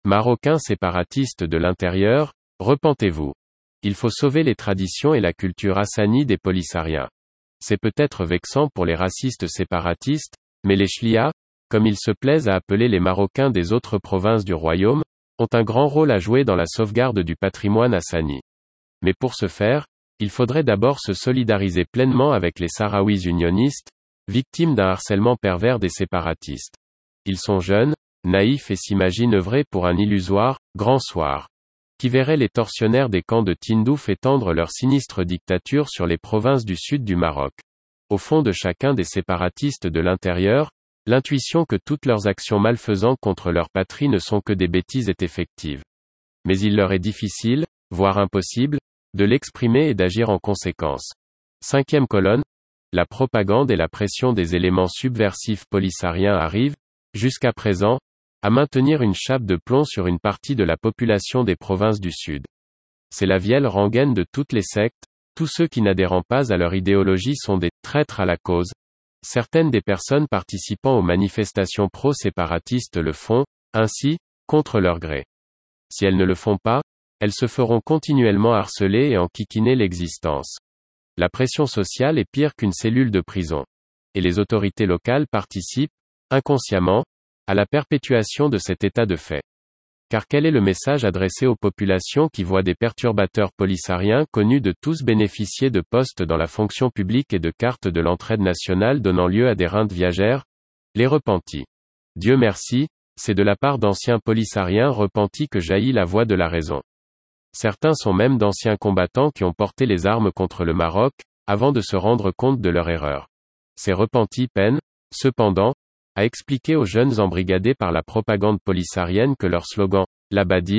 Marocains séparatistes de l'intérieur, repentez-vous. Il faut sauver les traditions et la culture hassani des Polissariens. C'est peut-être vexant pour les racistes séparatistes, mais les Chlias, comme ils se plaisent à appeler les Marocains des autres provinces du royaume, ont un grand rôle à jouer dans la sauvegarde du patrimoine hassani. Mais pour ce faire, il faudrait d'abord se solidariser pleinement avec les Sahraouis unionistes, victimes d'un harcèlement pervers des séparatistes. Ils sont jeunes, naïfs et s'imaginent œuvrer pour un illusoire « grand soir » qui verrait les tortionnaires des camps de Tindouf étendre leur sinistre dictature sur les provinces du sud du Maroc. Au fond de chacun des séparatistes de l'intérieur, l'intuition que toutes leurs actions malfaisantes contre leur patrie ne sont que des bêtises est effective. Mais il leur est difficile, voire impossible, de l'exprimer et d'agir en conséquence. Cinquième colonne, la propagande et la pression des éléments subversifs polissariens arrivent, jusqu'à présent, à maintenir une chape de plomb sur une partie de la population des provinces du Sud. C'est la vieille rengaine de toutes les sectes, tous ceux qui n'adhérant pas à leur idéologie sont des traîtres à la cause. Certaines des personnes participant aux manifestations pro-séparatistes le font, ainsi, contre leur gré. Si elles ne le font pas, elles se feront continuellement harceler et enquiquiner l'existence. La pression sociale est pire qu'une cellule de prison. Et les autorités locales participent, inconsciemment, à la perpétuation de cet état de fait. Car quel est le message adressé aux populations qui voient des perturbateurs polissariens connus de tous bénéficier de postes dans la fonction publique et de cartes de l'entraide nationale donnant lieu à des rentes viagères? Les repentis. Dieu merci, c'est de la part d'anciens polissariens repentis que jaillit la voix de la raison. Certains sont même d'anciens combattants qui ont porté les armes contre le Maroc, avant de se rendre compte de leur erreur. Ces repentis peinent, cependant, à expliquer aux jeunes embrigadés par la propagande polissarienne que leur slogan « la badile »,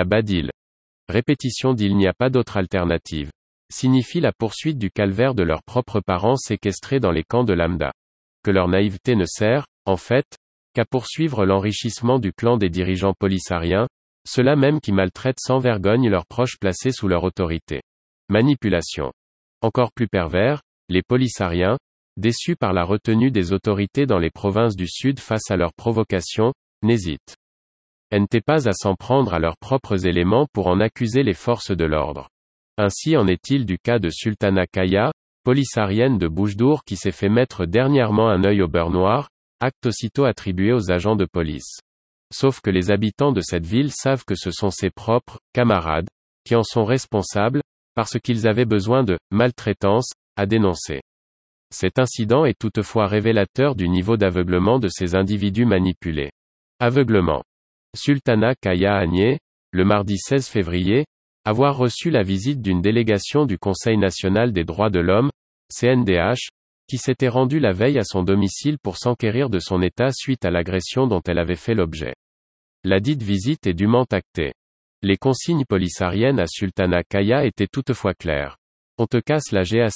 répétition d'il n'y a pas d'autre alternative, signifie la poursuite du calvaire de leurs propres parents séquestrés dans les camps de Lamda. Que leur naïveté ne sert, en fait, qu'à poursuivre l'enrichissement du clan des dirigeants polissariens, ceux-là même qui maltraitent sans vergogne leurs proches placés sous leur autorité. Manipulation. Encore plus pervers, les polissariens, déçus par la retenue des autorités dans les provinces du Sud face à leurs provocations, n'hésitent pas à s'en prendre à leurs propres éléments pour en accuser les forces de l'ordre. Ainsi en est-il du cas de Sultana Kaya, polissarienne de Boujdour qui s'est fait mettre dernièrement un œil au beurre noir, acte aussitôt attribué aux agents de police. Sauf que les habitants de cette ville savent que ce sont ses propres camarades qui en sont responsables, parce qu'ils avaient besoin de maltraitance à dénoncer. Cet incident est toutefois révélateur du niveau d'aveuglement de ces individus manipulés. Aveuglement. Sultana Kaya a nié, le mardi 16 février, avoir reçu la visite d'une délégation du Conseil national des droits de l'homme, CNDH, qui s'était rendue la veille à son domicile pour s'enquérir de son état suite à l'agression dont elle avait fait l'objet. La dite visite est dûment actée. Les consignes polissariennes à Sultana Kaya étaient toutefois claires. On te casse la G***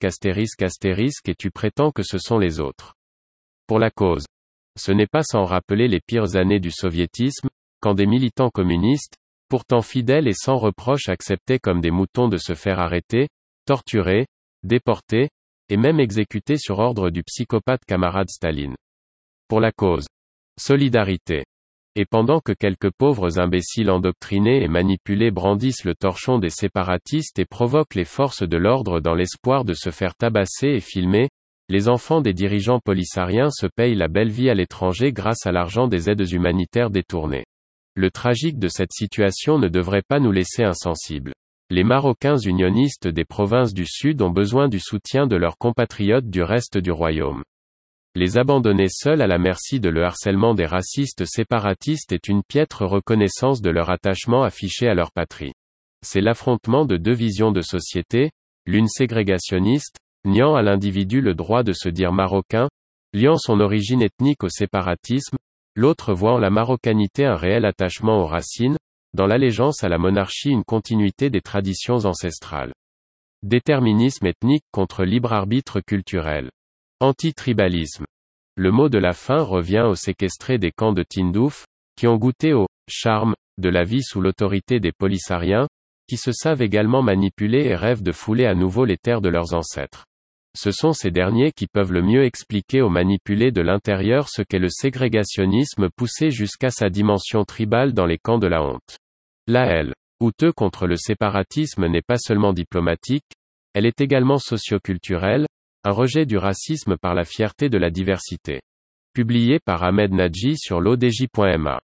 et tu prétends que ce sont les autres. Pour la cause. Ce n'est pas sans rappeler les pires années du soviétisme, quand des militants communistes, pourtant fidèles et sans reproche acceptaient comme des moutons de se faire arrêter, torturer, déporter, et même exécuter sur ordre du psychopathe camarade Staline. Pour la cause. Solidarité. Et pendant que quelques pauvres imbéciles endoctrinés et manipulés brandissent le torchon des séparatistes et provoquent les forces de l'ordre dans l'espoir de se faire tabasser et filmer, les enfants des dirigeants polissariens se payent la belle vie à l'étranger grâce à l'argent des aides humanitaires détournées. Le tragique de cette situation ne devrait pas nous laisser insensibles. Les Marocains unionistes des provinces du Sud ont besoin du soutien de leurs compatriotes du reste du royaume. Les abandonner seuls à la merci de le harcèlement des racistes séparatistes est une piètre reconnaissance de leur attachement affiché à leur patrie. C'est l'affrontement de deux visions de société, l'une ségrégationniste, niant à l'individu le droit de se dire marocain, liant son origine ethnique au séparatisme, l'autre voit en la marocanité un réel attachement aux racines, dans l'allégeance à la monarchie une continuité des traditions ancestrales. Déterminisme ethnique contre libre arbitre culturel. Anti-tribalisme. Le mot de la fin revient aux séquestrés des camps de Tindouf, qui ont goûté au charme de la vie sous l'autorité des polissariens, qui se savent également manipulés et rêvent de fouler à nouveau les terres de leurs ancêtres. Ce sont ces derniers qui peuvent le mieux expliquer aux manipulés de l'intérieur ce qu'est le ségrégationnisme poussé jusqu'à sa dimension tribale dans les camps de la honte. La haine houteux contre le séparatisme n'est pas seulement diplomatique, elle est également socio-culturelle, un rejet du racisme par la fierté de la diversité. Publié par Ahmed Nadji sur l'odj.ma.